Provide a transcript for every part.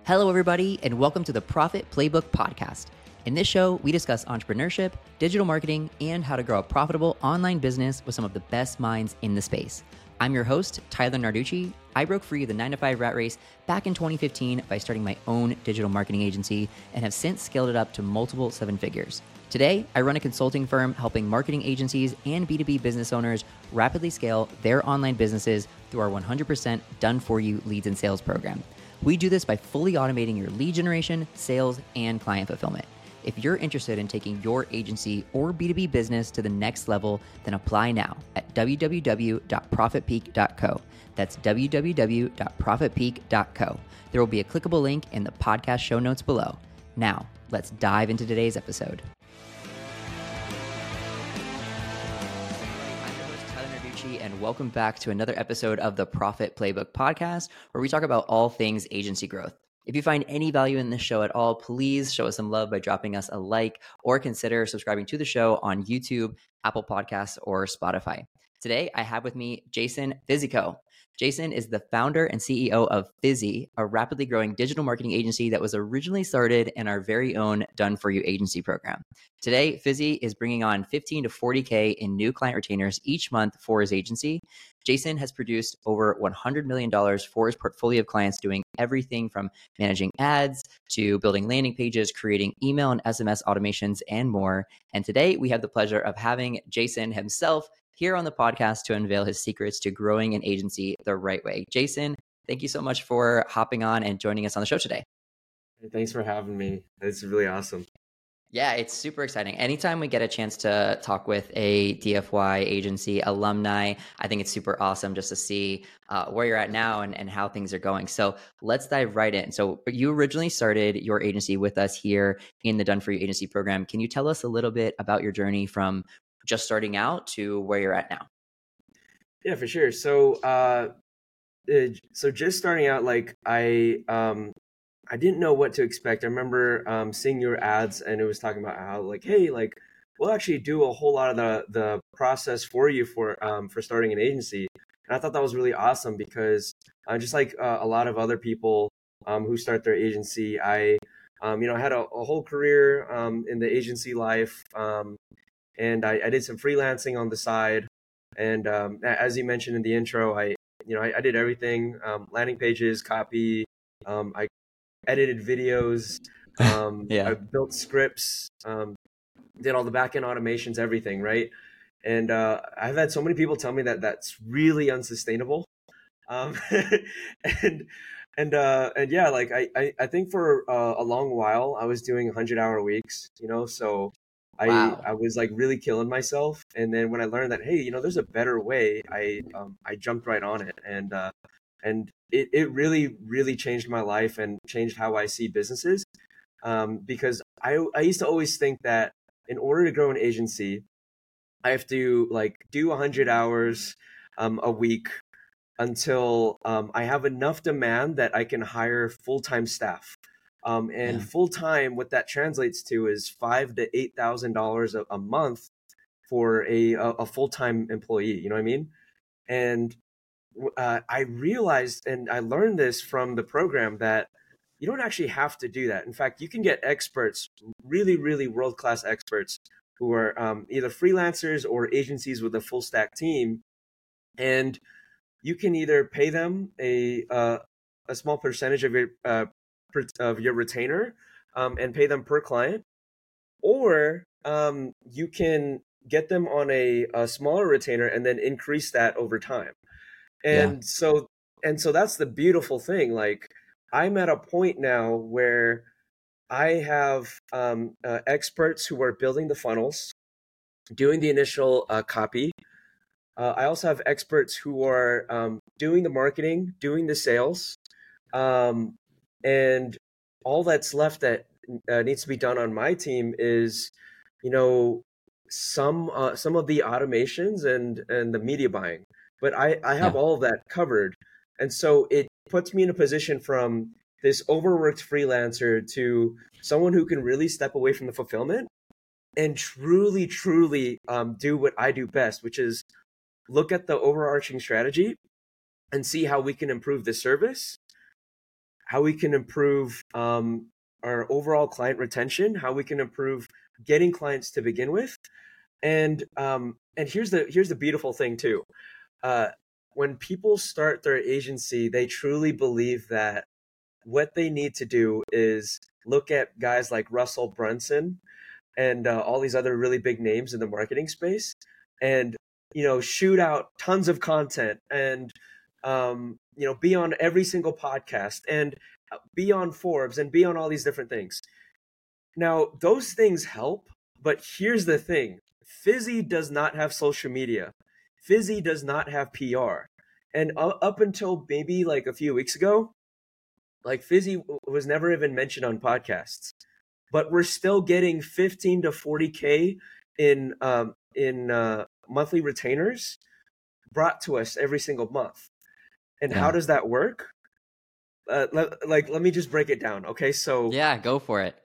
Hello, everybody, and welcome to the Profit Playbook Podcast. In this show, we discuss entrepreneurship, digital marketing, and how to grow a profitable online business with some of the best minds in the space. I'm your host, Tyler Narducci. I broke free of the 9-to-5 rat race back in 2015 by starting my own digital marketing agency and have since scaled it up to multiple seven figures. Today, I run a consulting firm helping marketing agencies and B2B business owners rapidly scale their online businesses through our 100% done-for-you leads and sales program. We do this by fully automating your lead generation, sales, and client fulfillment. If you're interested in taking your agency or B2B business to the next level, then apply now at www.profitpeak.co. That's www.profitpeak.co. There will be a clickable link in the podcast show notes below. Now, let's dive into today's episode. And welcome back to another episode of the Profit Playbook Podcast, where we talk about all things agency growth. If you find any value in this show at all, please show us some love by dropping us a like or consider subscribing to the show on YouTube, Apple Podcasts, or Spotify. Today, I have with me Jason Fizzico. Jason is the founder and CEO of Fizzy, a rapidly growing digital marketing agency that was originally started in our very own Done For You agency program. Today, Fizzy is bringing on 15 to 40K in new client retainers each month for his agency. Jason has produced over $100 million for his portfolio of clients, doing everything from managing ads to building landing pages, creating email and SMS automations, and more. And today, we have the pleasure of having Jason himself here on the podcast to unveil his secrets to growing an agency the right way. Jason, thank you so much for hopping on and joining us on the show today. Thanks for having me. It's really awesome. Yeah, it's super exciting. Anytime we get a chance to talk with a DFY agency alumni, I think it's super awesome just to see where you're at now and how things are going. So let's dive right in. So you originally started your agency with us here in the Done For You agency program. Can you tell us a little bit about your journey from just starting out to where you're at now? Yeah, for sure. So just starting out, like I didn't know what to expect. I remember seeing your ads, and it was talking about how, like, hey, like, we'll actually do a whole lot of the process for you for starting an agency. And I thought that was really awesome because just like a lot of other people who start their agency, I had a whole career in the agency life. And I did some freelancing on the side. And as you mentioned in the intro, I did everything, landing pages, copy. I edited videos. Yeah. I built scripts, did all the back-end automations, everything, right? And I've had so many people tell me that that's really unsustainable. And yeah, like I think for a long while I was doing 100-hour weeks, so Wow. I was like really killing myself. And then when I learned that, hey, there's a better way, I jumped right on it. And it really, really changed my life and changed how I see businesses. Because I used to always think that in order to grow an agency, I have to like do 100 hours a week until I have enough demand that I can hire full-time staff. And full-time, what that translates to is $5,000 to $8,000 a month for a full-time employee. You know what I mean? And I realized, and I learned this from the program, that you don't actually have to do that. In fact, you can get experts, really, really world-class experts who are either freelancers or agencies with a full stack team. And you can either pay them a small percentage of your retainer and pay them per client, or you can get them on a smaller retainer and then increase that over time. And so that's the beautiful thing. Like, I'm at a point now where I have experts who are building the funnels, doing the initial copy. I also have experts who are doing the marketing, doing the sales, and all that's left that needs to be done on my team is, some of the automations and the media buying. But I have all of that covered, and so it puts me in a position from this overworked freelancer to someone who can really step away from the fulfillment and truly, truly do what I do best, which is look at the overarching strategy and see how we can improve the service, how we can improve our overall client retention, how we can improve getting clients to begin with. And here's the beautiful thing too. When people start their agency, they truly believe that what they need to do is look at guys like Russell Brunson and all these other really big names in the marketing space, and shoot out tons of content, and be on every single podcast, and be on Forbes, and be on all these different things. Now, those things help, but here's the thing. Fizzy does not have social media. Fizzy does not have PR. And up until maybe like a few weeks ago, like Fizzy was never even mentioned on podcasts. But we're still getting 15 to 40K in monthly retainers brought to us every single month. And how does that work? Let me just break it down. Okay. So yeah, go for it.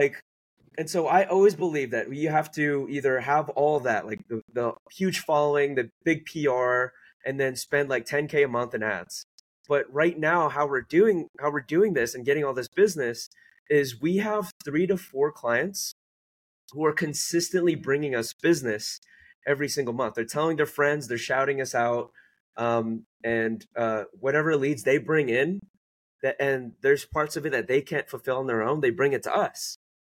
And so I always believe that you have to either have all of that, like the huge following, the big PR, and then spend like 10K a month in ads. But right now, how we're doing this and getting all this business is we have 3 to 4 clients who are consistently bringing us business every single month. They're telling their friends, they're shouting us out, and whatever leads they bring in, and there's parts of it that they can't fulfill on their own, they bring it to us.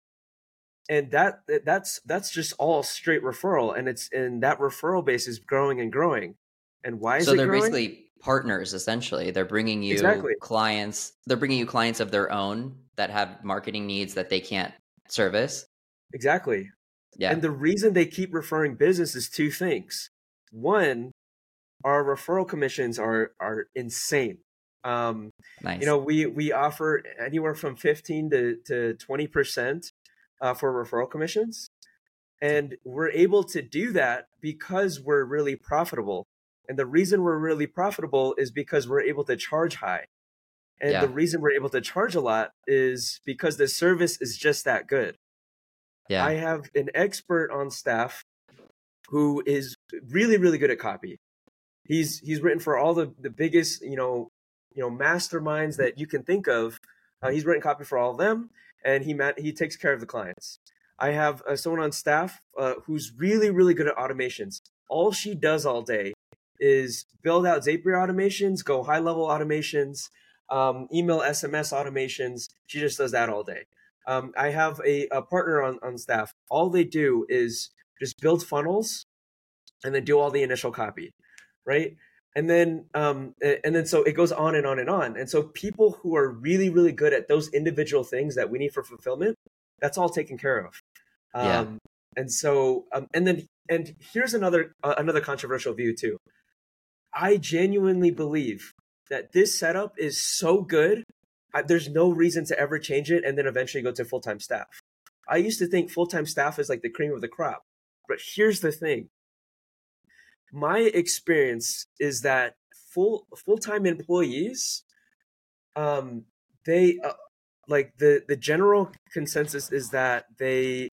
And that's just all straight referral, and that referral base is growing and growing. And why is it growing? So they're basically partners, essentially. They're bringing you clients. They're bringing you clients of their own that have marketing needs that they can't service. Exactly. Yeah. And the reason they keep referring business is 2 things. One, our referral commissions are insane. Nice. We offer anywhere from 15 to 20% for referral commissions. And we're able to do that because we're really profitable. And the reason we're really profitable is because we're able to charge high. And the reason we're able to charge a lot is because the service is just that good. Yeah. I have an expert on staff who is really, really good at copy. He's written for all the biggest, masterminds that you can think of. He's written copy for all of them, and he takes care of the clients. I have someone on staff who's really, really good at automations. All she does all day is build out Zapier automations, go high-level automations, email, SMS automations. She just does that all day. I have a partner on staff. All they do is just build funnels and then do all the initial copy, right? And then so it goes on and on and on. And so people who are really, really good at those individual things that we need for fulfillment, that's all taken care of. And so and here's another controversial view too. I genuinely believe that this setup is so good, there's no reason to ever change it and then eventually go to full-time staff. I used to think full-time staff is like the cream of the crop. But here's the thing. My experience is that full-time employees, they like the general consensus is that they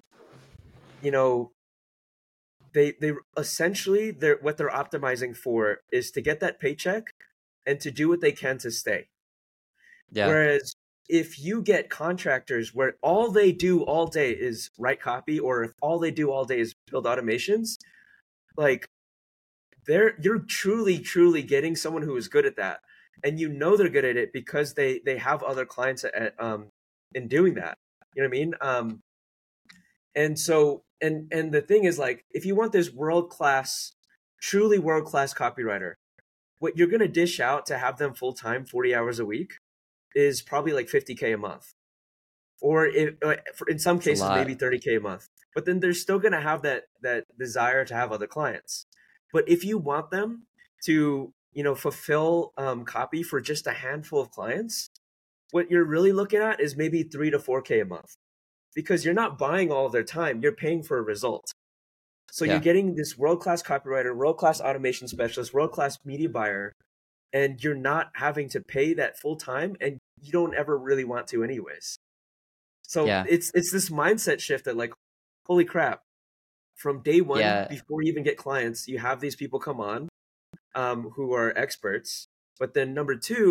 essentially what they're optimizing for is to get that paycheck and to do what they can to stay. Yeah. Whereas if you get contractors where all they do all day is write copy, or if all they do all day is build automations, like you're truly getting someone who is good at that. And they're good at it because they have other clients in doing that. You know what I mean? And so and the thing is, like, if you want this truly world-class copywriter, what you're going to dish out to have them full-time 40 hours a week is probably like 50K a month. Or in some cases, maybe 30K a month. But then they're still going to have that desire to have other clients. But if you want them to, fulfill copy for just a handful of clients, what you're really looking at is maybe 3 to 4K a month. Because you're not buying all of their time, you're paying for a result. So you're getting this world-class copywriter, world-class automation specialist, world-class media buyer, and you're not having to pay that full time, and you don't ever really want to anyways. So it's this mindset shift that, like, holy crap, from day one, before you even get clients, you have these people come on who are experts. But then number 2,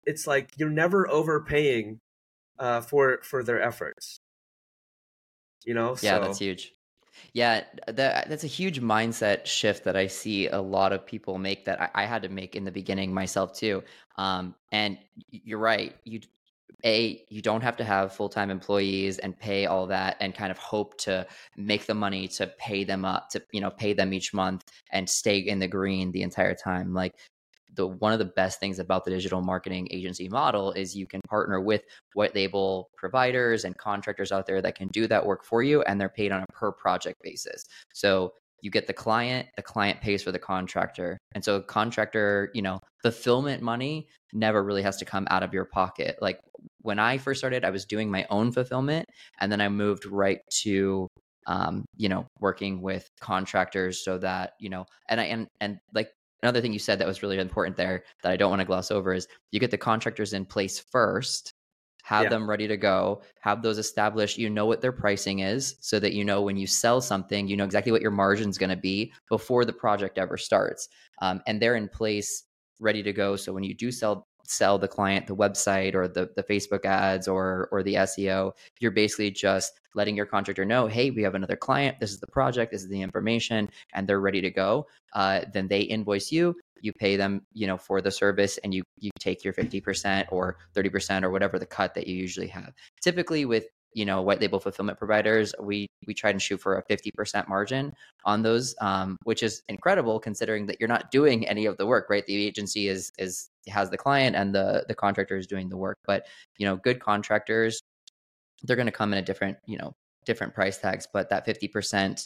it's like you're never overpaying for their efforts, Yeah, that's so huge. Yeah, that's a huge mindset shift that I see a lot of people make that I had to make in the beginning myself too. And you're right. You don't have to have full-time employees and pay all that and kind of hope to make the money to pay them up to, pay them each month and stay in the green the entire time. Like the one of the best things about the digital marketing agency model is you can partner with white label providers and contractors out there that can do that work for you, and they're paid on a per project basis. So you get the client pays for the contractor. And so contractor, fulfillment money never really has to come out of your pocket. Like when I first started, I was doing my own fulfillment, and then I moved right to working with contractors so that, and like another thing you said that was really important there that I don't want to gloss over is you get the contractors in place first, have yeah, them ready to go, have those established, what their pricing is so that when you sell something, exactly what your margin's going to be before the project ever starts. And they're in place ready to go. So when you do sell the client the website or the Facebook ads or the SEO, you're basically just letting your contractor know, hey, we have another client, this is the project, this is the information, and they're ready to go. Then they invoice you, you pay them, for the service, and you take your 50% or 30% or whatever the cut that you usually have. Typically with white label fulfillment providers, we try and shoot for a 50% margin on those, which is incredible considering that you're not doing any of the work, right? The agency has the client and the contractor is doing the work. But good contractors, they're going to come in at different price tags, but that 50%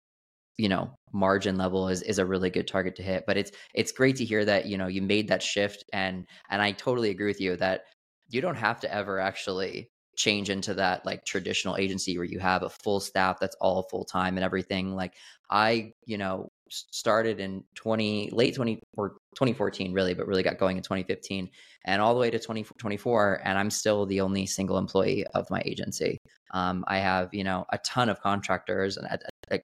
margin level is a really good target to hit. But it's great to hear that you made that shift, and I totally agree with you that you don't have to ever actually change into that like traditional agency where you have a full staff that's all full time and everything. Like I started in late 20 or 2014 really, but really got going in 2015 and all the way to 2024, and I'm still the only single employee of my agency. I have a ton of contractors, and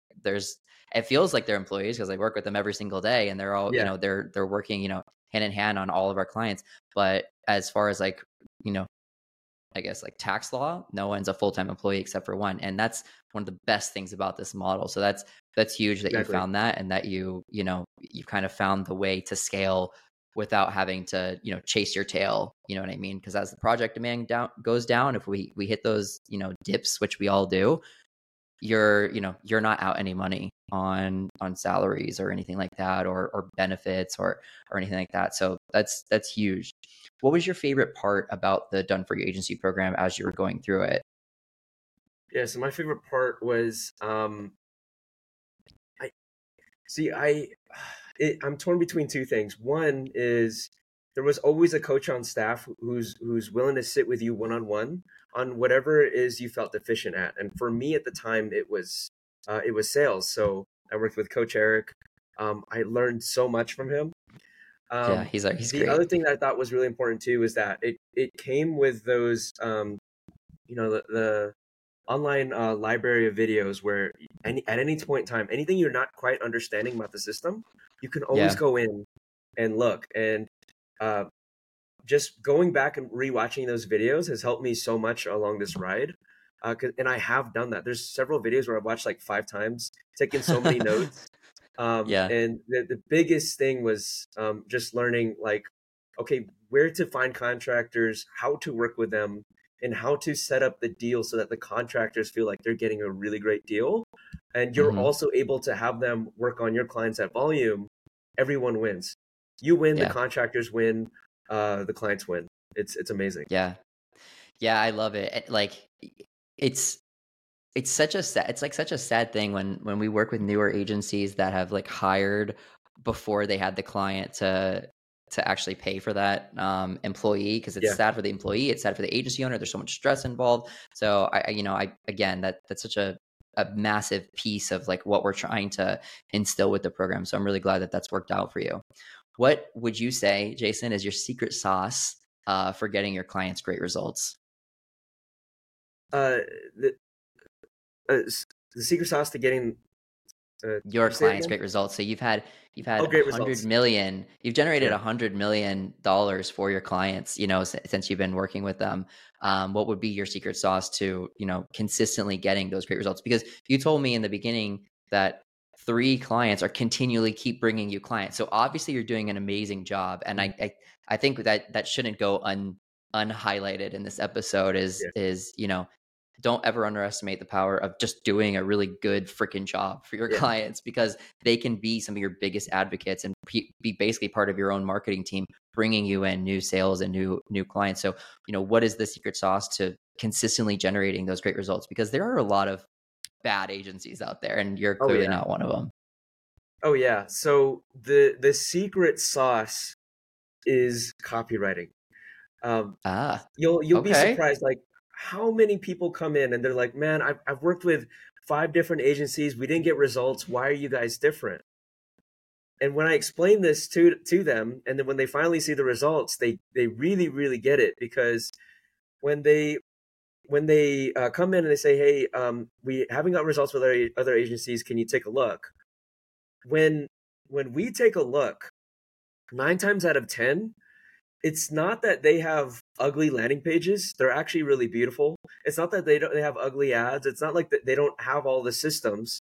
it feels like they're employees because I work with them every single day, and they're all, yeah, they're working, hand in hand on all of our clients. But as far as like, I guess like tax law, no one's a full-time employee except for one. And that's one of the best things about this model. So that's huge that you exactly. found that, and that you kind of found the way to scale without having to, chase your tail, you know what I mean? Because as the project demand goes down, if we hit those, dips, which we all do, you're not out any money on salaries or anything like that, or benefits or anything like that. So that's huge. What was your favorite part about the Done For You agency program as you were going through it? Yeah, so my favorite part was I see I'm torn between two things. One is there was always a coach on staff who's willing to sit with you one on one on whatever it is you felt deficient at. And for me at the time, it was sales. So I worked with Coach Eric. I learned so much from him. Yeah, he's The great. other thing that I thought was really important too is that it came with those the online library of videos where at any point in time, anything you're not quite understanding about the system, you can always Yeah. go in and look. And uh, just going back and rewatching those videos has helped me so much along this ride. And I have done that. There's several videos where I've watched like 5 times, taken so many notes. Yeah. And the biggest thing was just learning like, okay, where to find contractors, how to work with them, and how to set up the deal so that the contractors feel like they're getting a really great deal. And you're Hmm. also able to have them work on your clients at volume. Everyone wins. You win, the Yeah. contractors win, the clients win. It's amazing. Yeah. Yeah, I love it. Like it's it's like such a sad thing when we work with newer agencies that have like hired before they had the client to actually pay for that employee, because it's Yeah. sad for the employee, it's sad for the agency owner, there's so much stress involved. So I again, that's such a massive piece of like what we're trying to instill with the program. So I'm really glad that that's worked out for you. What would you say, Jason, is your secret sauce for getting your clients great results? Uh, the, uh, the secret sauce to getting Your You say it clients again? great results. So you've had Oh, a great hundred results. million, you've generated Yeah. $100 million for your clients, since you've been working with them. What would be your secret sauce to, consistently getting those great results? Because you told me in the beginning that 3 clients are continually keep bringing you clients. So obviously you're doing an amazing job. And Mhm. I think that shouldn't go unhighlighted in this episode Yeah. is, don't ever underestimate the power of just doing a really good freaking job for your Yeah. clients, because they can be some of your biggest advocates and be basically part of your own marketing team, bringing you in new sales and new clients. So, what is the secret sauce to consistently generating those great results? Because there are a lot of bad agencies out there, and you're Oh clearly yeah. not one of them. Oh yeah. So the secret sauce is copywriting. Um, Ah, you'll be okay. surprised, like how many people come in and they're like, "Man, I've worked with 5 different agencies. We didn't get results. Why are you guys different?" And when I explain this to them, and then when they finally see the results, they really really get it, because when they come in and they say, "Hey, we haven't got results with other agencies. Can you take a look?" When we take a look, 9 times out of 10, it's not that they have ugly landing pages. They're actually really beautiful. It's not that they have ugly ads. It's not like that they don't have all the systems.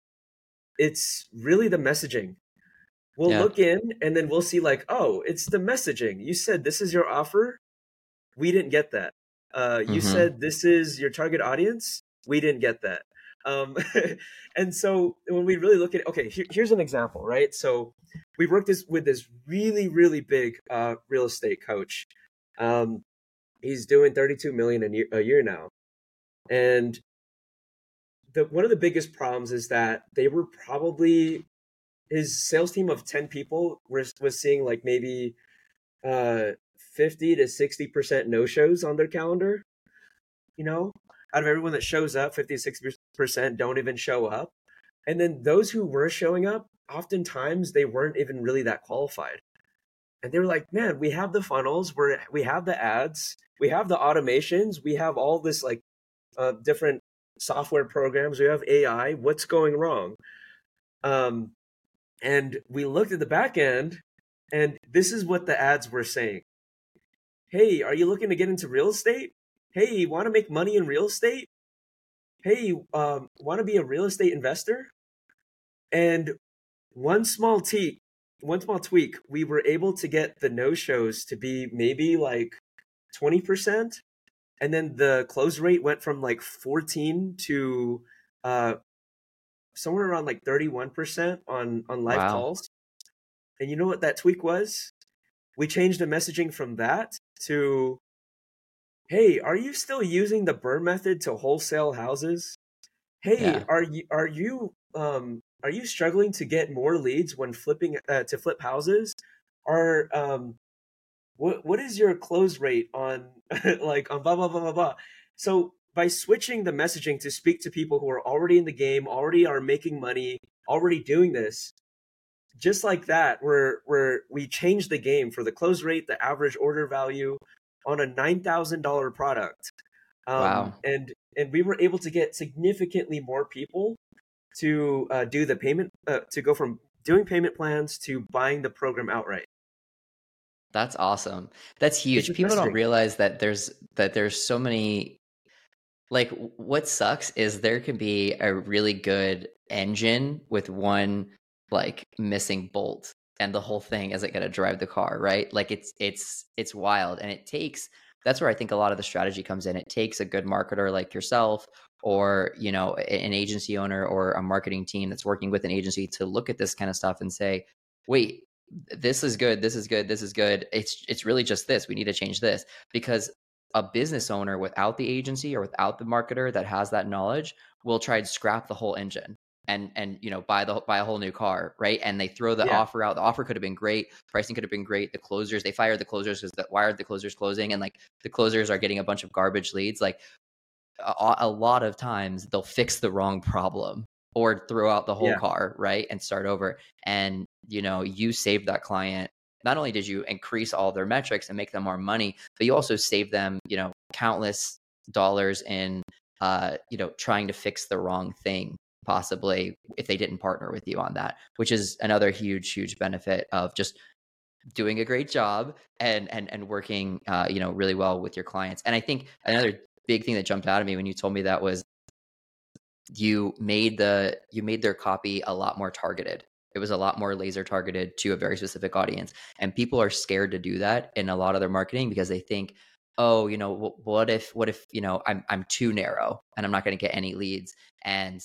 It's really the messaging. We'll Yeah. look in and then we'll see, like, oh, it's the messaging. You said this is your offer. We didn't get that. You Mm-hmm. said this is your target audience. We didn't get that. Um, and so when we really look at it, okay, here's an example, right? So we worked with this really, really big real estate coach. Um, he's doing 32 million a year now. And one of the biggest problems is that they were probably, his sales team of 10 people was seeing like maybe uh 50 to 60% no shows on their calendar. you know Out of everyone that shows up, 50 to 60% don't even show up. And then those who were showing up, oftentimes they weren't even really that qualified. And they were like, man, we have the funnels, we have the ads, we have the automations, we have all this, like, different software programs, we have AI. What's going wrong? um and we looked at the back end, and this is what the ads were saying. Hey, are you looking to get into real estate? Hey, you want to make money in real estate? Hey, want to be a real estate investor? And one small tweak, we were able to get the no shows to be maybe like 20%. And then the close rate went from like 14 to uh, somewhere around like 31% on live Wow. calls. And you know what that tweak was? We changed the messaging from that to, hey, are you still using the burn method to wholesale houses? Hey, Yeah. are you struggling to get more leads when flipping to flip houses? Or what is your close rate on like on blah blah blah blah blah? So by switching the messaging to speak to people who are already in the game, already are making money, already doing this, just like that, where we changed the game for the close rate, the average order value on a $9,000 product. Wow. And we were able to get significantly more people to do the payment, to go from doing payment plans to buying the program outright. That's awesome. That's It's huge. just People don't messaging. realize that there's so many, like, what sucks is there can be a really good engine with one, like, missing bolt, and the whole thing isn't going to drive the car, right? Like, it's wild, and that's where I think a lot of the strategy comes in. It takes a good marketer like yourself, or, an agency owner or a marketing team that's working with an agency to look at this kind of stuff and say, wait, this is good, this is good, this is good. It's really just this. We need to change this, because a business owner without the agency or without the marketer that has that knowledge will try to scrap the whole engine and buy a whole new car, right? And they throw the Yeah, offer out. The offer could have been great, pricing could have been great. The closers, they fired the closers because why are the closers closing? And like the closers are getting a bunch of garbage leads. Like a lot of times they'll fix the wrong problem or throw out the whole yeah, car, right? And start over. And you saved that client. Not only did you increase all their metrics and make them more money, but you also saved them, countless dollars in trying to fix the wrong thing. possibly if they didn't partner with you on that, which is another huge benefit of just doing a great job and working really well with your clients. And I think another big thing that jumped out at me when you told me that was you made their copy a lot more targeted. It was a lot more laser targeted to a very specific audience. And people are scared to do that in a lot of their marketing because they think, oh, what if, I'm too narrow and I'm not going to get any leads. And,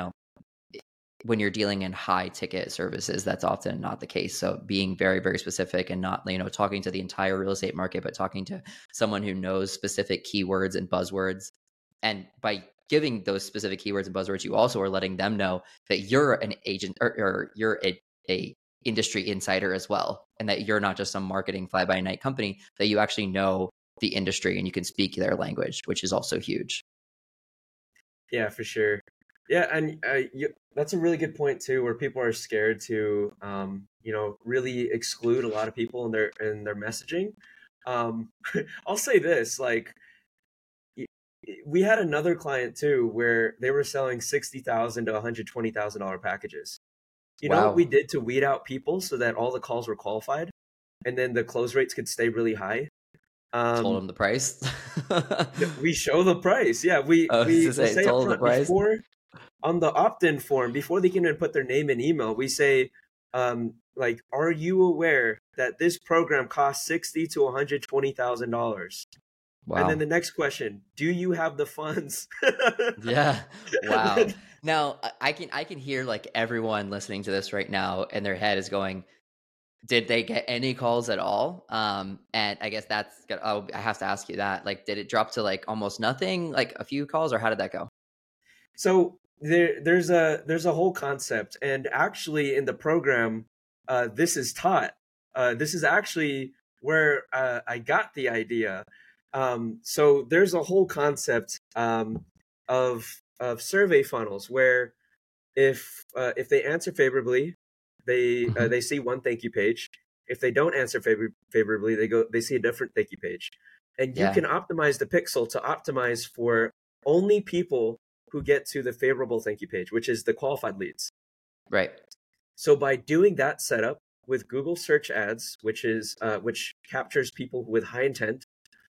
when you're dealing in high ticket services, that's often not the case. So being very, very specific and not, talking to the entire real estate market, but talking to someone who knows specific keywords and buzzwords. And by giving those specific keywords and buzzwords, you also are letting them know that you're an agent or you're a industry insider as well. And that you're not just some marketing fly by night company, that you actually know the industry and you can speak their language, which is also huge. Yeah, for sure. Yeah, and that's a really good point too, where people are scared to, really exclude a lot of people in their messaging. I'll say this, like, we had another client too, where they were selling $60,000 to $120,000 packages. You know what we did to weed out people so that all the calls were qualified, and then the close rates could stay really high? Told them the price. We show the price. Yeah, we say told the price before. On the opt-in form, before they can even put their name and email, we say, are you aware that this program costs $60,000 to $120,000? Wow. And then the next question: do you have the funds? Yeah. Wow. Now I can hear like everyone listening to this right now, and their head is going, did they get any calls at all? And I guess that's good. Oh, I have to ask you that. Like, did it drop to like almost nothing, like a few calls, or how did that go? So there's a whole concept, and actually in the program, this is taught. This is actually where I got the idea. So there's a whole concept of survey funnels where if they answer favorably, they see one thank you page. If they don't answer favorably, they see a different thank you page. And you can optimize the pixel to optimize for only people who get to the favorable thank you page, which is the qualified leads. Right. So by doing that setup with Google Search Ads, which captures people with high intent,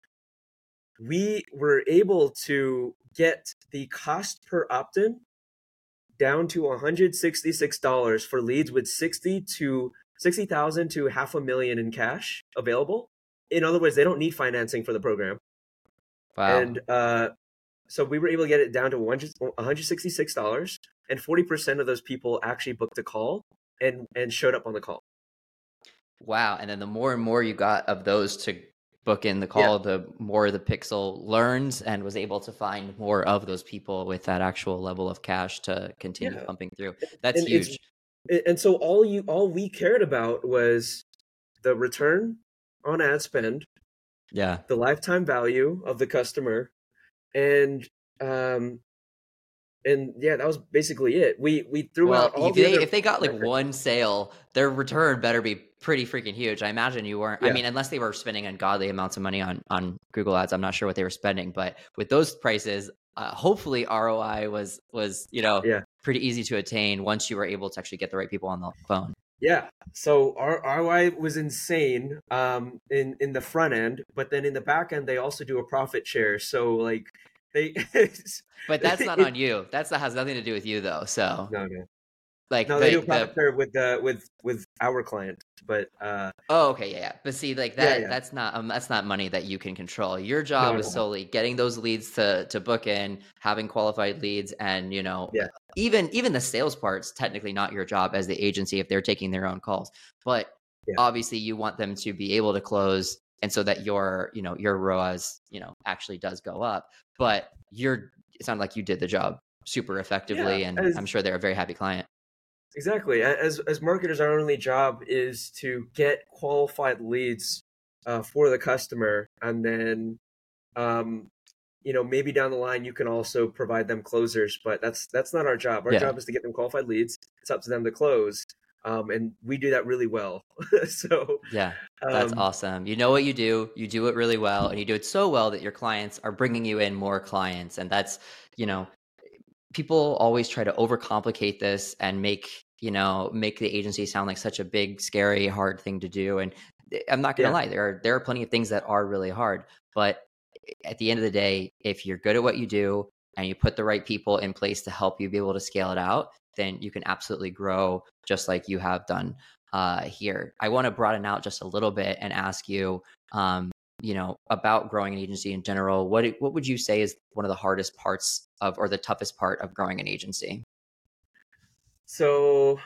we were able to get the cost per opt-in down to $166 for leads with $60,000 to $500,000 in cash available. In other words, they don't need financing for the program. Wow. And so we were able to get it down to $166, and 40% of those people actually booked a call and showed up on the call. Wow. And then the more and more you got of those to book in the call, the more the pixel learns and was able to find more of those people with that actual level of cash to continue pumping through. That's huge. And so all we cared about was the return on ad spend, the lifetime value of the customer, and that was basically it. We threw out all if they got like one sale, their return better be pretty freaking huge. I imagine you weren't. I mean, unless they were spending ungodly amounts of money on Google Ads, I'm not sure what they were spending. But with those prices, hopefully ROI was pretty easy to attain once you were able to actually get the right people on the phone. Yeah. So our ROI was insane in the front end, but then in the back end, they also do a profit share. So like but that's not on you. That has nothing to do with you though. So no. Like they do a profit share with our client, but but see, like that's not money that you can control. Your job is solely getting those leads to book in, having qualified leads, and even the sales part's technically not your job as the agency if they're taking their own calls, but obviously you want them to be able to close, and so that your ROAS actually does go up. But it sounded like you did the job super effectively, and I'm sure they're a very happy client. Exactly. As marketers, our only job is to get qualified leads for the customer, and then maybe down the line you can also provide them closers, but that's not our job. Our job is to get them qualified leads. It's up to them to close, and we do that really well. So that's awesome. You know what you do it really well, and you do it so well that your clients are bringing you in more clients, and that's people always try to overcomplicate this and make the agency sound like such a big, scary, hard thing to do. And I'm not going to Yeah. lie, there are plenty of things that are really hard, but at the end of the day, if you're good at what you do and you put the right people in place to help you be able to scale it out, then you can absolutely grow just like you have done here. I want to broaden out just a little bit and ask you, about growing an agency in general. What would you say is one of the hardest parts of, or the toughest part of growing an agency? So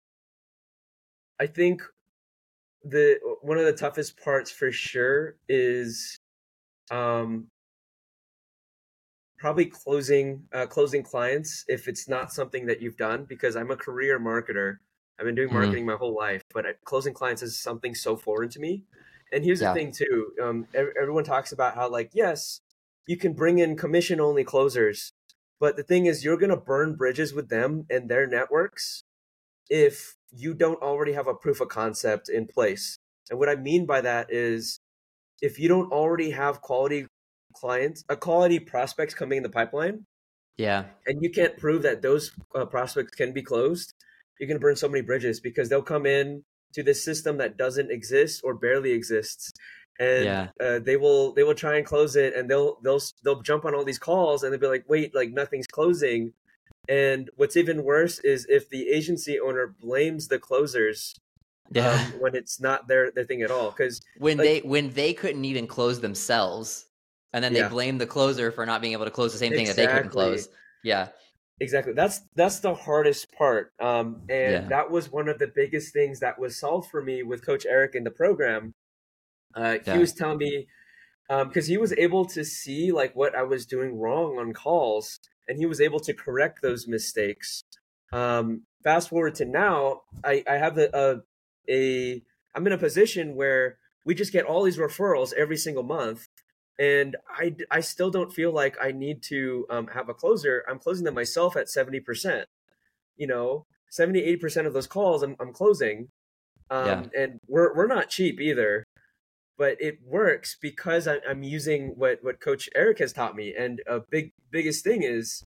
I think one of the toughest parts for sure is um, probably closing clients if it's not something that you've done, because I'm a career marketer. I've been doing Mm, marketing my whole life, but closing clients is something so foreign to me. And here's the yeah, thing too. Everyone talks about how, like, yes, you can bring in commission only closers, but the thing is, you're going to burn bridges with them and their networks if you don't already have a proof of concept in place. And what I mean by that is, if you don't already have quality clients, quality prospects coming in the pipeline, yeah, and you can't prove that those prospects can be closed, you're going to burn so many bridges, because they'll come in to this system that doesn't exist or barely exists, and yeah, they will try and close it, and they'll jump on all these calls, and they'll be like, wait, like nothing's closing. And what's even worse is if the agency owner blames the closers yeah. when it's not their thing at all, because when like, they couldn't even close themselves, and then they yeah, blame the closer for not being able to close the same thing that they couldn't exactly. close. Yeah, Exactly. That's the hardest part. And yeah, that was one of the biggest things that was solved for me with Coach Eric in the program. He yeah, was telling me, because he was able to see like what I was doing wrong on calls, and he was able to correct those mistakes. Fast forward to now, I have I'm in a position where we just get all these referrals every single month, and I still don't feel like I need to have a closer. I'm closing them myself at 70%. 70-80% of those calls I'm closing, yeah. and we're not cheap either, but it works because I'm using what Coach Eric has taught me. And a biggest thing is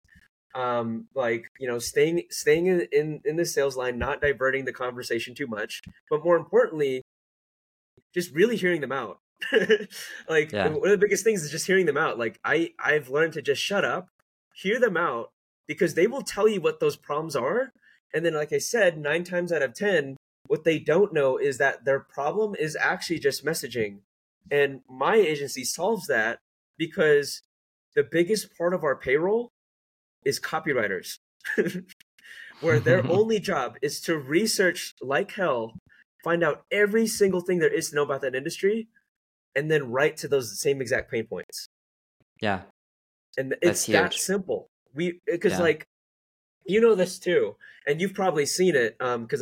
staying in the sales line, not diverting the conversation too much, but more importantly, just really hearing them out. Like, Yeah. one of the biggest things is just hearing them out. Like, I've learned to just shut up, hear them out, because they will tell you what those problems are. And then, like I said, 9 times out of 10, what they don't know is that their problem is actually just messaging. And my agency solves that, because the biggest part of our payroll is copywriters, where their only job is to research like hell, find out every single thing there is to know about that industry, and then write to those same exact pain points. Yeah, And that's it's that huge. simple. Because Yeah, like, you know this too, and you've probably seen it. Because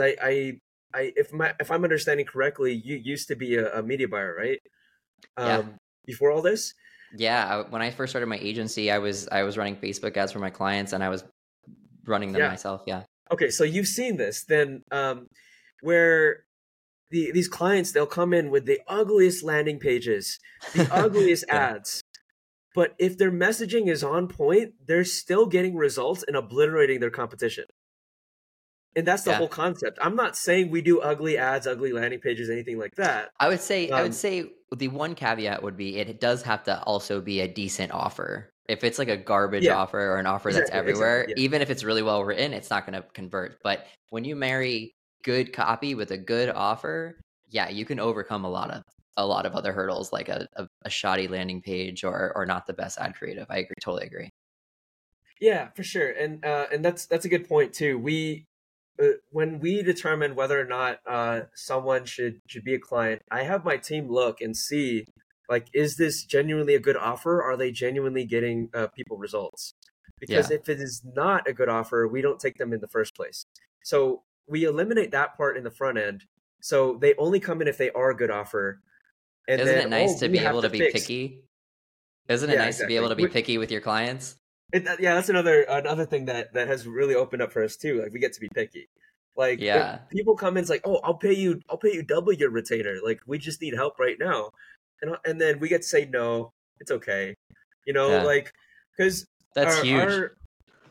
if I'm understanding correctly, you used to be a media buyer, right? yeah, Before all this. yeah. When I first started my agency, I was running Facebook ads for my clients, and I was running them Yeah. myself. Yeah, Okay, so you've seen this then, where these clients, they'll come in with the ugliest landing pages, the ugliest yeah, ads. But if their messaging is on point, they're still getting results and obliterating their competition. And that's the yeah. whole concept. I'm not saying we do ugly ads, ugly landing pages, anything like that. I would say the one caveat would be it does have to also be a decent offer. If it's like a garbage Yeah, offer or an offer that's exactly. everywhere, Yeah, even if it's really well written, it's not going to convert. But when you marry good copy with a good offer, yeah, you can overcome a lot of other hurdles like a shoddy landing page or not the best ad creative. I agree, totally agree. yeah, for sure. And that's a good point too. When we determine whether or not someone should be a client, I have my team look and see, like, is this genuinely a good offer? Are they genuinely getting people results? Because Yeah. if it is not a good offer, we don't take them in the first place. So we eliminate that part in the front end. So they only come in if they are a good offer, and Isn't then it nice all to we be have able to to be fix. picky? Isn't it Yeah, nice to be able exactly. to be picky with your clients? Yeah, that's another thing that has really opened up for us too. Like, we get to be picky. Like, if Yeah. people come in, it's like, oh, I'll pay you double your retainer. Like, we just need help right now, and then we get to say no, it's okay. Yeah. Like, because That's our huge. our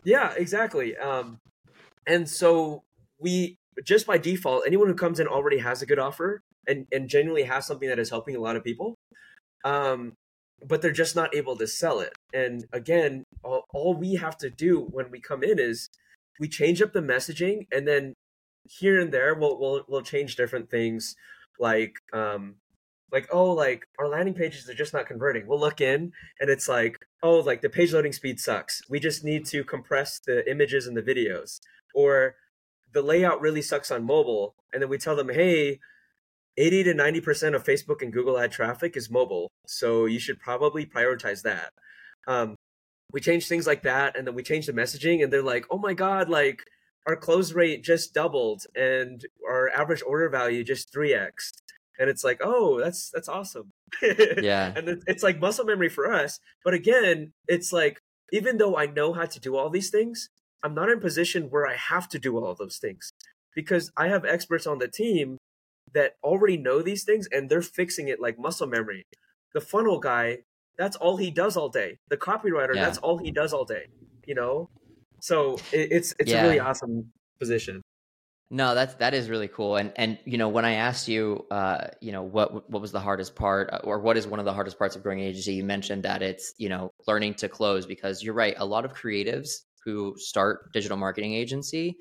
Yeah, exactly. And so we just by default, anyone who comes in already has a good offer and genuinely has something that is helping a lot of people. Um, but they're just not able to sell it. And again, all we have to do when we come in is we change up the messaging, and then here and there we'll change different things, like oh, like our landing pages are just not converting. We'll look in and it's like, oh, like the page loading speed sucks. We just need to compress the images and the videos. Or the layout really sucks on mobile. And then we tell them, hey, 80 to 90% of Facebook and Google ad traffic is mobile. So you should probably prioritize that. Um, we change things like that, and then we change the messaging, and they're like, oh my God, like our close rate just doubled and our average order value just 3x. And it's like, oh, that's awesome. Yeah. And it's like muscle memory for us. But again, it's like, even though I know how to do all these things, I'm not in a position where I have to do all those things, because I have experts on the team that already know these things and they're fixing it like muscle memory. The funnel guy, that's all he does all day. The copywriter, Yeah. that's all he does all day, you know? So it's a really Yeah. awesome position. No, that is really cool. And when I asked you, what was the hardest part, or what is one of the hardest parts of growing an agency, you mentioned that it's learning to close, because you're right. A lot of creatives who start digital marketing agency,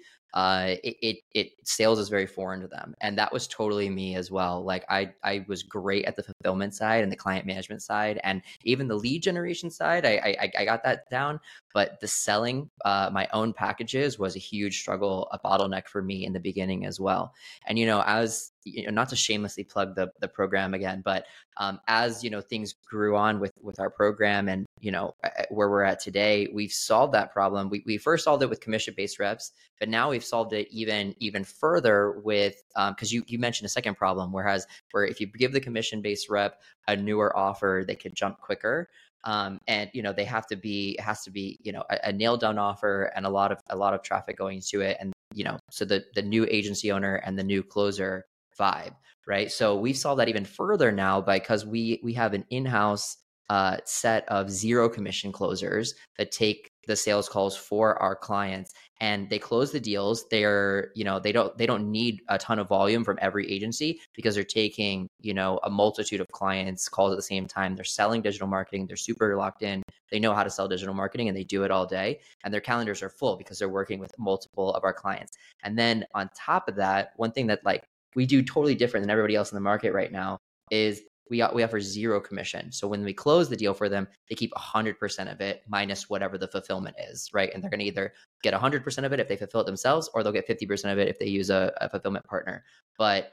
it sales is very foreign to them, and that was totally me as well. Like I was great at the fulfillment side and the client management side, and even the lead generation side. I got that down, but the selling my own packages was a huge struggle, a bottleneck for me in the beginning as well. And as not to shamelessly plug the program again, but as things grew on with our program, and where we're at today, we've solved that problem. We first solved it with commission based reps, but now we've solved it even further with because you mentioned a second problem, where if you give the commission based rep a newer offer, they could jump quicker. And they have to be it has to be a nailed down offer, and a lot of traffic going to it, and so the new agency owner and the new closer vibe, right? So we've solved that even further now, because we have an in-house set of zero commission closers that take the sales calls for our clients, and they close the deals. They don't need a ton of volume from every agency, because they're taking a multitude of clients calls at the same time. They're selling digital marketing. They're super locked in. They know how to sell digital marketing, and they do it all day, and their calendars are full because they're working with multiple of our clients. And then on top of that, one thing that we do totally different than everybody else in the market right now is we offer zero commission. So when we close the deal for them, they keep 100% of it minus whatever the fulfillment is, right? And they're going to either get 100% of it if they fulfill it themselves, or they'll get 50% of it if they use a fulfillment partner. But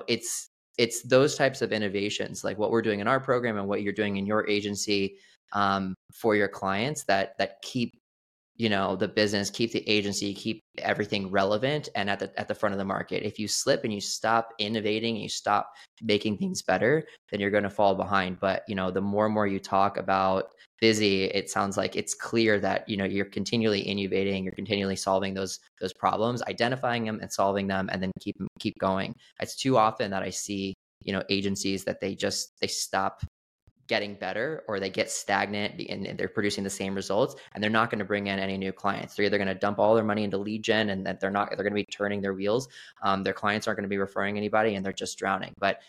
it's those types of innovations, like what we're doing in our program and what you're doing in your agency, for your clients, that keep the business, keep the agency, keep everything relevant and at the front of the market. If you slip and you stop innovating and you stop making things better, then you're going to fall behind. But the more and more you talk about Busy, it sounds like it's clear that you're continually innovating, you're continually solving those problems, identifying them and solving them, and then keep going. It's too often that I see agencies that they stop getting better, or they get stagnant and they're producing the same results, and they're not going to bring in any new clients. They're either going to dump all their money into lead gen, and that they're going to be turning their wheels. Their clients aren't going to be referring anybody, and they're just drowning. But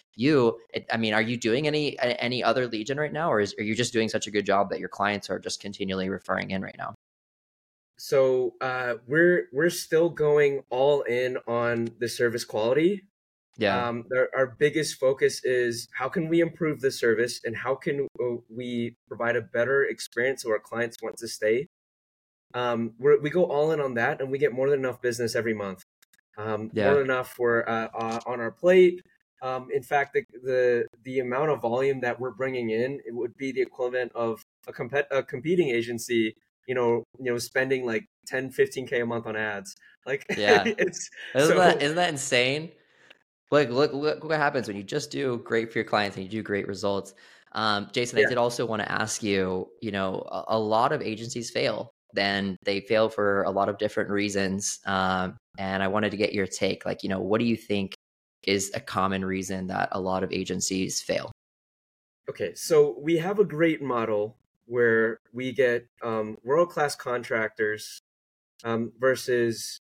are you doing any other lead gen right now, or are you just doing such a good job that your clients are just continually referring in right now? So we're still going all in on the service quality. Yeah. Our biggest focus is how can we improve the service, and how can we provide a better experience so our clients want to stay. We go all in on that, and we get more than enough business every month. More than enough for on our plate. In fact, the amount of volume that we're bringing in, it would be the equivalent of a competing agency, spending like 10, 15K a month on ads. Like, Yeah. it's Isn't that insane? Like, look what happens when you just do great for your clients and you do great results. Jason, I yeah. did also want to ask you, a lot of agencies fail. Then they fail for a lot of different reasons. And I wanted to get your take. Like, what do you think is a common reason that a lot of agencies fail? Okay, so we have a great model where we get world-class contractors versus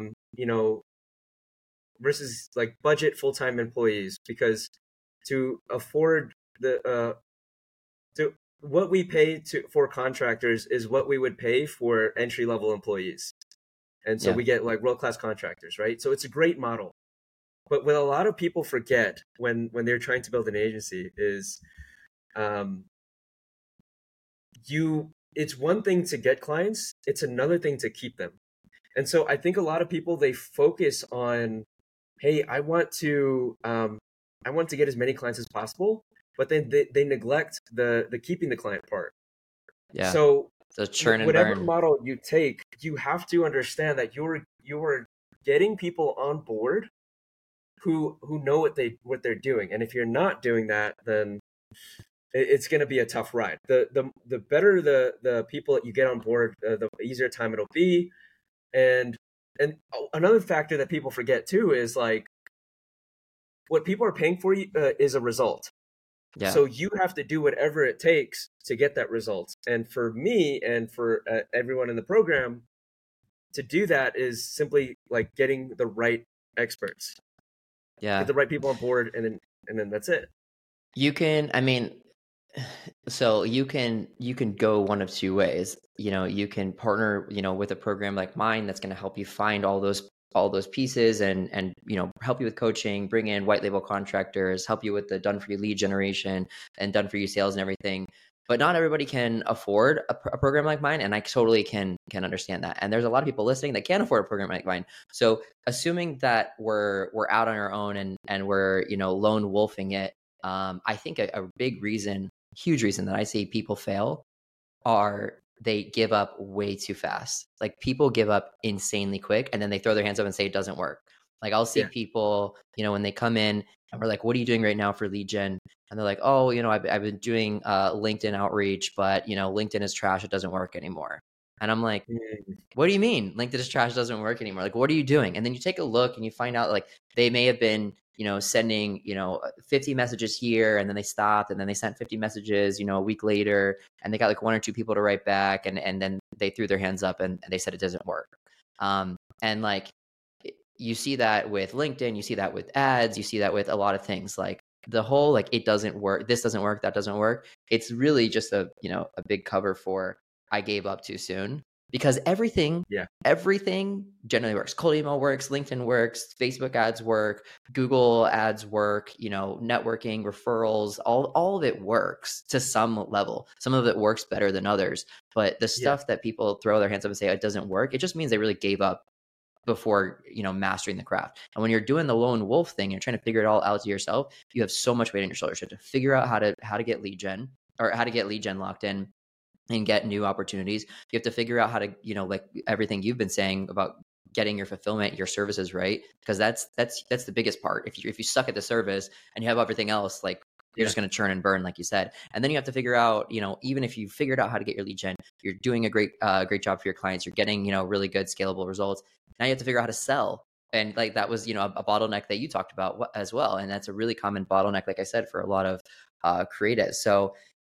versus like budget full-time employees, because to afford the to what we pay to for contractors is what we would pay for entry-level employees. And so Yeah. we get like world-class contractors, right? So it's a great model. But what a lot of people forget when they're trying to build an agency is um, it's one thing to get clients, it's another thing to keep them. And so I think a lot of people, they focus on, hey, I want to get as many clients as possible, but then they neglect the keeping the client part. Yeah. So So churn and whatever burn. model you take, you have to understand that you're getting people on board who know what they're doing. And if you're not doing that, then it's going to be a tough ride. The better the people that you get on board, the easier time it'll be. And another factor that people forget too is like what people are paying for is a result. Yeah. So you have to do whatever it takes to get that result. And for me and for everyone in the program, to do that is simply like getting the right experts, get Yeah. the right people on board, and then that's it. You can, I mean, so you can go one of two ways. You can partner, with a program like mine that's going to help you find all those pieces and help you with coaching, bring in white label contractors, help you with the done for you lead generation and done for you sales and everything. But not everybody can afford a program like mine, and I totally can understand that. And there's a lot of people listening that can't afford a program like mine. So assuming that we're out on our own and we're lone wolfing it, I think a big reason, huge reason that I see people fail are they give up way too fast. Like people give up insanely quick and then they throw their hands up and say it doesn't work. Like I'll see Yeah. people, when they come in and we're like, what are you doing right now for lead gen? And they're like, oh, I've been doing LinkedIn outreach, but LinkedIn is trash. It doesn't work anymore. And I'm like, Mm, what do you mean LinkedIn is trash, doesn't work anymore? Like, what are you doing? And then you take a look and you find out like they may have been, sending, 50 messages here, and then they stopped, and then they sent 50 messages, a week later, and they got like one or two people to write back, and then they threw their hands up and they said it doesn't work. And like you see that with LinkedIn, you see that with ads, you see that with a lot of things. Like the whole like it doesn't work, this doesn't work, that doesn't work. It's really just a big cover for I gave up too soon, because everything yeah. everything generally works. Cold email works, LinkedIn works, Facebook ads work, Google ads work, networking, referrals, all of it works to some level. Some of it works better than others, but the Yeah. stuff that people throw their hands up and say it doesn't work, it just means they really gave up before mastering the craft. And when you're doing the lone wolf thing, you're trying to figure it all out to yourself, you have so much weight on your shoulders. You have to figure out how to get lead gen, or how to get lead gen locked in and get new opportunities. You have to figure out how to, like everything you've been saying about getting your fulfillment, your services right, because that's the biggest part. If you suck at the service and you have everything else, like you're Yeah. just going to churn and burn, like you said. And then you have to figure out, even if you figured out how to get your lead gen, you're doing a great job for your clients, you're getting really good scalable results. Now you have to figure out how to sell. And like that was a bottleneck that you talked about as well, and that's a really common bottleneck, like I said, for a lot of creatives. So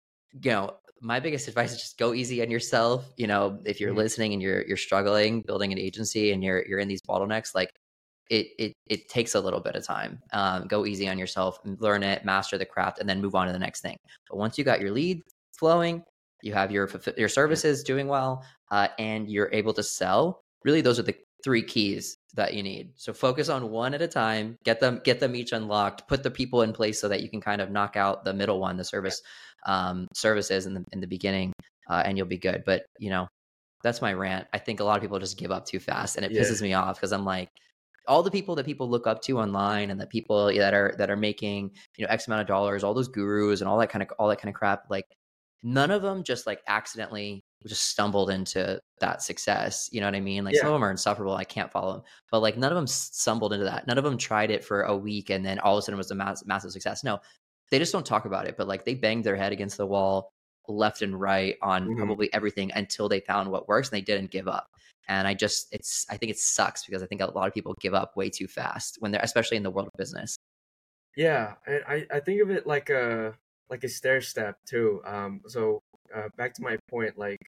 my biggest advice is just go easy on yourself. If you're Mhm. listening and you're struggling building an agency and you're in these bottlenecks, like it takes a little bit of time. Go easy on yourself and learn it, master the craft, and then move on to the next thing. But once you got your lead flowing, you have your services doing well, and you're able to sell. Really, those are the three keys that you need. So focus on one at a time, get them each unlocked, put the people in place so that you can kind of knock out the middle one, the services in the beginning, and you'll be good. But that's my rant. I think a lot of people just give up too fast, and it Yeah. pisses me off because I'm like, all the people that people look up to online and the people that are making X amount of dollars, all those gurus and all that kind of crap, like none of them just like accidentally just stumbled into that success. You know what I mean? Like some Yeah. of them are insufferable. I can't follow them, but like none of them stumbled into that. None of them tried it for a week and then all of a sudden it was a massive success. No, they just don't talk about it, but like they banged their head against the wall left and right on Mhm. probably everything until they found what works, and they didn't give up. And I think it sucks because I think a lot of people give up way too fast when they're, especially in the world of business. Yeah, and I think of it like a stair step too. So back to my point, like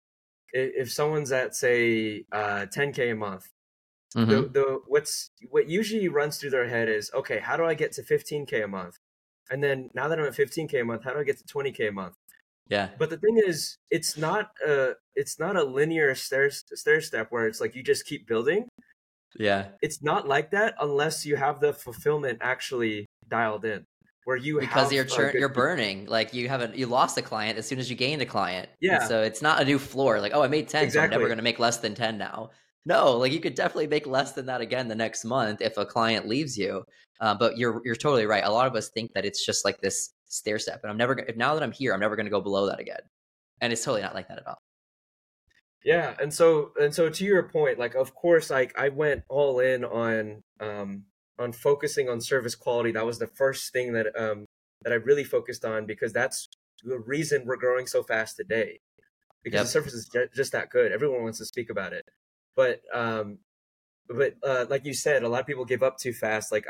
if someone's at say 10K a month, Mm-hmm. what usually runs through their head is, okay, how do I get to 15K a month? And then now that I'm at 15K a month, how do I get to 20K a month? Yeah. But the thing is, it's not a linear stair step where it's like you just keep building. Yeah. It's not like that unless you have the fulfillment actually dialed in, where you Because have a good you're burning. Like you lost a client as soon as you gained a client. And yeah, so it's not a new floor. Like, oh, I made 10, so I'm never exactly. going to make less than 10 now. No, like you could definitely make less than that again the next month if a client leaves you. But you're totally right. A lot of us think that it's just like this stair step, and I'm never if now that I'm here, I'm never going to go below that again. And it's totally not like that at all. Yeah, and so to your point, like of course, like I went all in on focusing on service quality. That was the first thing that I really focused on because that's the reason we're growing so fast today. Because the Yep. service is just that good. Everyone wants to speak about it, but like you said, a lot of people give up too fast. Like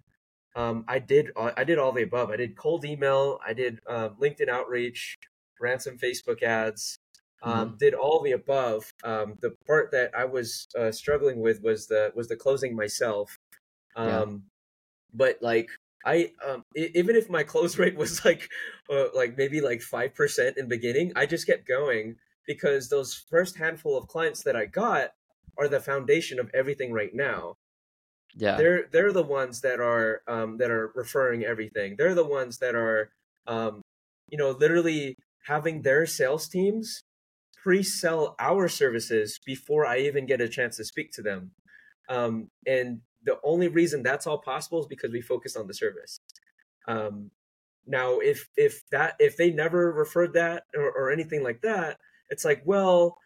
I did all the above. I did cold email, I did LinkedIn outreach, ran some Facebook ads, Hmm. did all the above. The part that I was struggling with was the closing myself. Yeah. Um, but like even if my close rate was like maybe like 5% in beginning, I just kept going because those first handful of clients that I got are the foundation of everything right now. Yeah. They're the ones that are referring everything. They're the ones that are um, literally having their sales teams pre-sell our services before I even get a chance to speak to them. And the only reason that's all possible is because we focus on the service. Um, Now, if they never referred that or anything like that, it's like, well,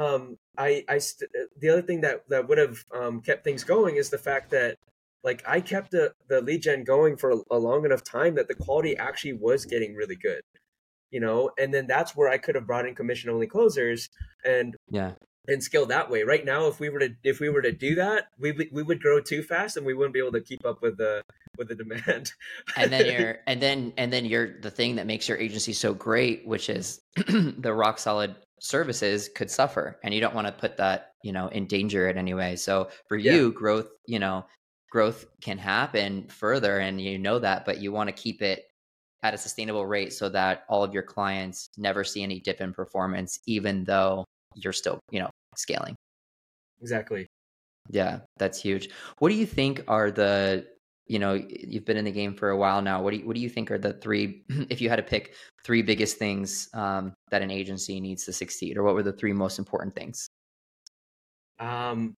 the other thing that would have kept things going is the fact that like I kept the lead gen going for a long enough time that the quality actually was getting really good, and then that's where I could have brought in commission only closers and Yeah. scale that way. Right now, if we were to do that, we would grow too fast and we wouldn't be able to keep up with the demand. And then you're the thing that makes your agency so great, which is the rock solid services could suffer, and you don't want to put that in danger in any way. So for Yeah, you, growth can happen further, and that, but you want to keep it at a sustainable rate so that all of your clients never see any dip in performance, even though you're still scaling. exactly. Yeah, that's huge. What do you think are you've been in the game for a while now. What do you think are the three, if you had to pick three biggest things that an agency needs to succeed, or what were the three most important things? Um,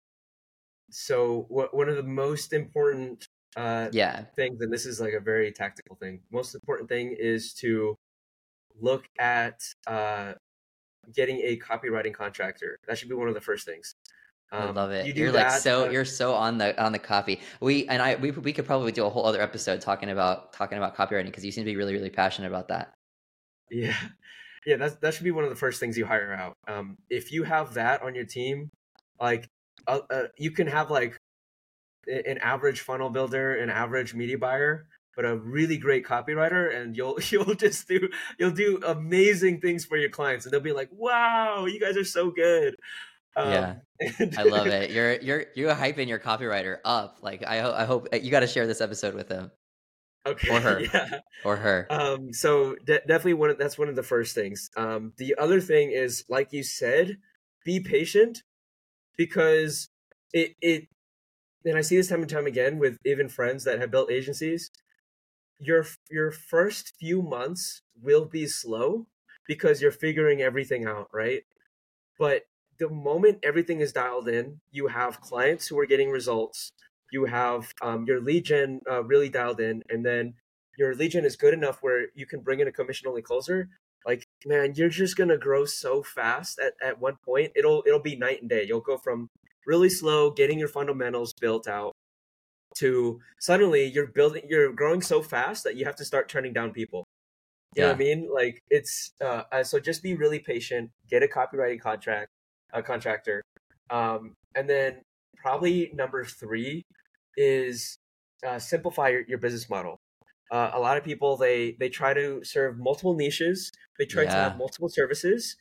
so one of the most important Yeah, things, and this is like a very tactical thing, most important thing is to look at getting a copywriting contractor. That should be one of the first things. I love You it. do You're like that. you're so on the copy. We could probably do a whole other episode talking about copywriting because you seem to be really, really passionate about that. Yeah, yeah. That should be one of the first things you hire out. If you have that on your team, like you can have like an average funnel builder, an average media buyer, but a really great copywriter, and you'll do amazing things for your clients, and they'll be like, "Wow, you guys are so good." Yeah. And I love it. You're hyping your copywriter up. Like I hope you got to share this episode with him or okay, her yeah. or her. So definitely that's one of the first things. The other thing is, like you said, be patient because it and I see this time and time again with even friends that have built agencies. Your first few months will be slow because you're figuring everything out, right? But the moment everything is dialed in, you have clients who are getting results. You have your lead gen really dialed in, and then your lead gen is good enough where you can bring in a commission only closer. Like, man, you're just gonna grow so fast at one point. It'll be night and day. You'll go from really slow, getting your fundamentals built out, to suddenly you're growing so fast that you have to start turning down people. You know what I Yeah. mean? Like it's so just be really patient, get a copywriting contractor. And then probably number three is simplify your business model. A lot of people they try to serve multiple niches, they try to have Yeah. multiple services,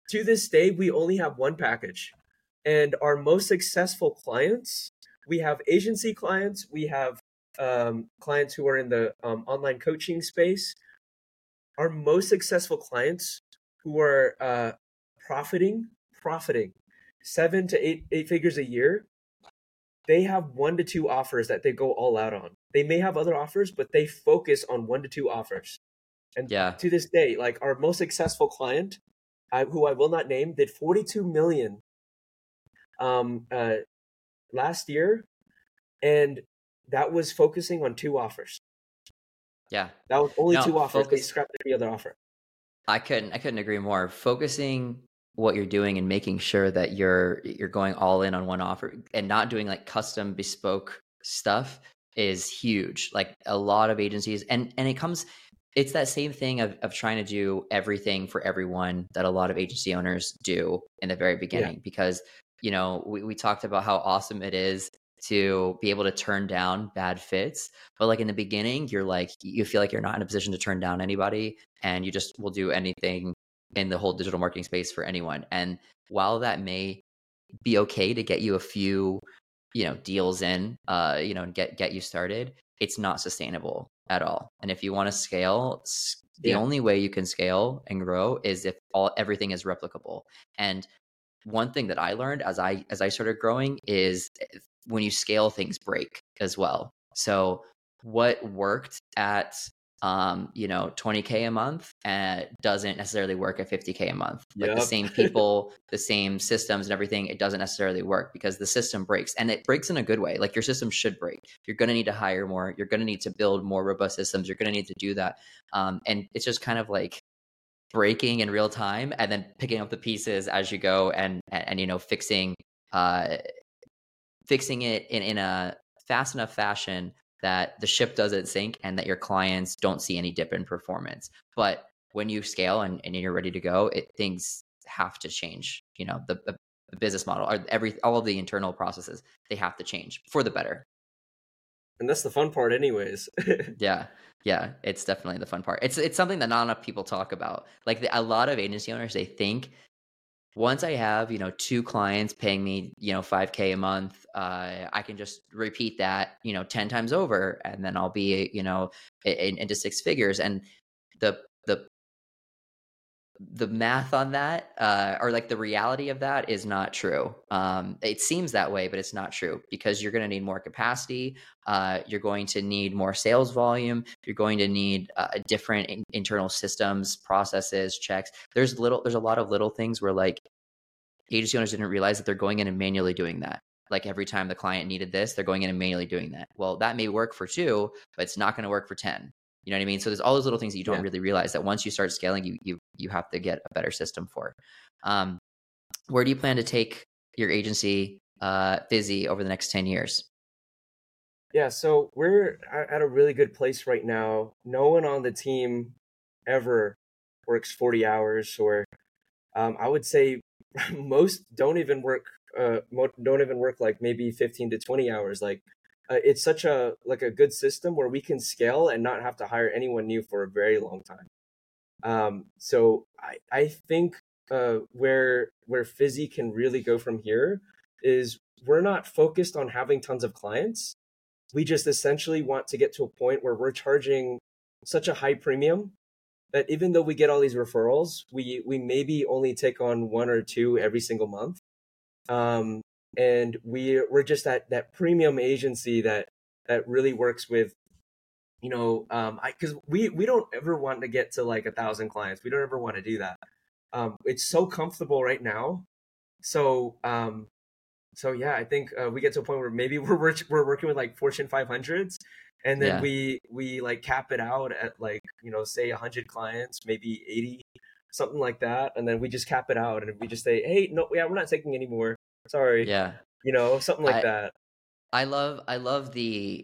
to this day, we only have one package. And our most successful clients, we have agency clients, we have clients who are in the online coaching space. Our most successful clients who are profiting 7 to 8 figures a year, they have 1 to 2 offers that they go all out on. They may have other offers, but they focus on 1 to 2 offers. And Yeah. to this day, like our most successful client, who I will not name, did 42 million last year, and that was focusing on 2 offers. Yeah. That was only No, 2 offers. They focus. scrapped every other offer. I couldn't agree more. Focusing what you're doing and making sure that you're going all in on one offer and not doing like custom bespoke stuff is huge. Like a lot of agencies, and it's that same thing of trying to do everything for everyone that a lot of agency owners do in the very beginning, because we talked about how awesome it is to be able to turn down bad fits, but like in the beginning you feel like you're not in a position to turn down anybody, and you just will do anything in the whole digital marketing space for anyone. And while that may be okay to get you a few deals in, and get you started, it's not sustainable at all. And if you want to scale, the only way you can scale and grow is if everything is replicable. And one thing that I learned as I started growing is when you scale, things break as well. So what worked at 20K a month doesn't necessarily work at 50K a month. Like the same people, the same systems and everything, it doesn't necessarily work because the system breaks, and it breaks in a good way. Like your system should break. You're going to need to hire more. You're going to need to build more robust systems. You're going to need to do that. And it's just kind of like breaking in real time and then picking up the pieces as you go, and fixing it in a fast enough fashion that the ship doesn't sink and that your clients don't see any dip in performance. But when you scale and you're ready to go, things have to change. The business model, all of the internal processes, they have to change for the better. And that's the fun part anyways. Yeah, it's definitely the fun part. It's something that not enough people talk about. Like a lot of agency owners, they think, once I have, 2 clients paying me, 5K a month, I can just repeat that, 10 times over, and then I'll be, into 6 figures. And the math on that, or like the reality of that, is not true. It seems that way, but it's not true, because you're going to need more capacity. You're going to need more sales volume. You're going to need different internal systems, processes, checks. There's a lot of little things where like agency owners didn't realize that they're going in and manually doing that. Like every time the client needed this, they're going in and manually doing that. Well, that may work for 2, but it's not going to work for 10. You know what I mean? So there's all those little things that you don't really realize that once you start scaling, you have to get a better system for. Where do you plan to take your agency, Fizzy, over the next 10 years? Yeah, so we're at a really good place right now. No one on the team ever works 40 hours, or I would say most don't even work like maybe 15 to 20 hours. Like it's such a good system where we can scale and not have to hire anyone new for a very long time. So I think where Fizzy can really go from here is we're not focused on having tons of clients. We just essentially want to get to a point where we're charging such a high premium that even though we get all these referrals, we maybe only take on 1 or 2 every single month. And we're just that premium agency that really works with, because we don't ever want to get to like 1,000 clients. We don't ever want to do that. It's so comfortable right now. So yeah, I think we get to a point where maybe we're working with like Fortune 500s, and then we like cap it out at like, say 100 clients, maybe 80, something like that, and then we just cap it out, and we just say, hey, no, we're not taking any more. Sorry. Yeah. Something like that. I love the,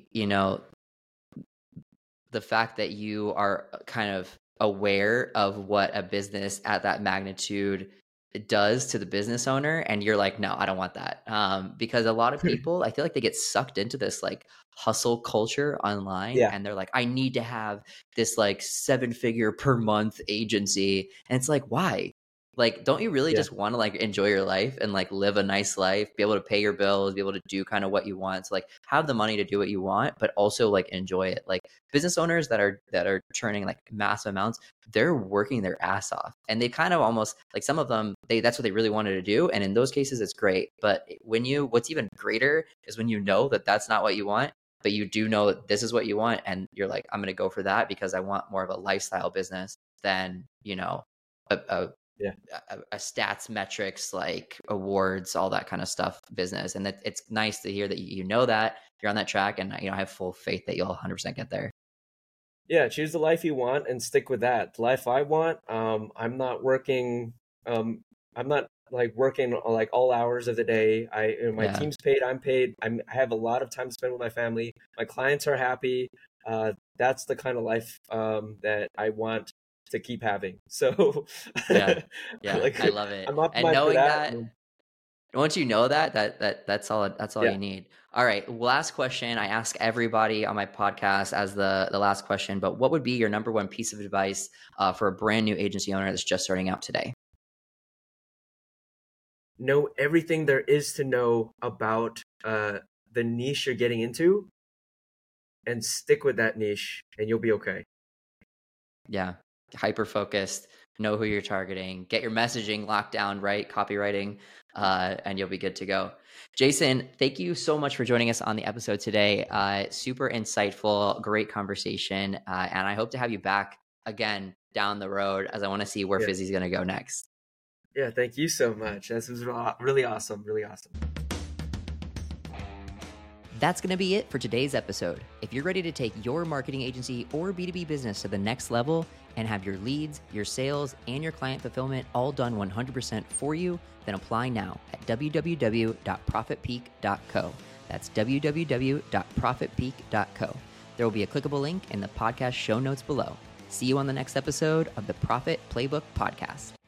the fact that you are kind of aware of what a business at that magnitude does to the business owner, and you're like, no, I don't want that. Because a lot of people, I feel like they get sucked into this like hustle culture online, and they're like, I need to have this like 7-figure per month agency. And it's like, why? Like, don't you really Yeah. just want to like enjoy your life and like live a nice life, be able to pay your bills, be able to do kind of what you want, so like have the money to do what you want, but also like enjoy it. Like business owners that are churning like massive amounts, they're working their ass off, and they kind of almost like, some of them, that's what they really wanted to do, and in those cases it's great. But what's even greater is when you know that that's not what you want, but you do know that this is what you want, and you're like, I'm going to go for that because I want more of a lifestyle business than, a, a Yeah. a stats, metrics, like awards, all that kind of stuff business. And that it's nice to hear that that you're on that track, and I have full faith that you'll 100% get there. Yeah, choose the life you want and stick with that. The life I want, I'm not working, I'm not like working like all hours of the day. My Yeah. team's paid, I'm paid. I have a lot of time to spend with my family. My clients are happy. That's the kind of life that I want to keep having. So Yeah. Yeah. like I love it. I'm And optimized for knowing that. that, once you know that's all Yeah. you need. All right. Last question. I ask everybody on my podcast as the last question, but what would be your number one piece of advice for a brand new agency owner that's just starting out today? Know everything there is to know about the niche you're getting into, and stick with that niche, and you'll be okay. Yeah. Hyper focused, know who you're targeting, get your messaging locked down, right? Copywriting, and you'll be good to go. Jason, thank you so much for joining us on the episode today. Super insightful, great conversation. And I hope to have you back again down the road, as I want to see where Yeah. Fizzy's going to go next. Yeah, thank you so much. This was really awesome, really awesome. That's going to be it for today's episode. If you're ready to take your marketing agency or B2B business to the next level and have your leads, your sales, and your client fulfillment all done 100% for you, then apply now at www.profitpeak.co. That's www.profitpeak.co. There will be a clickable link in the podcast show notes below. See you on the next episode of the Profit Playbook Podcast.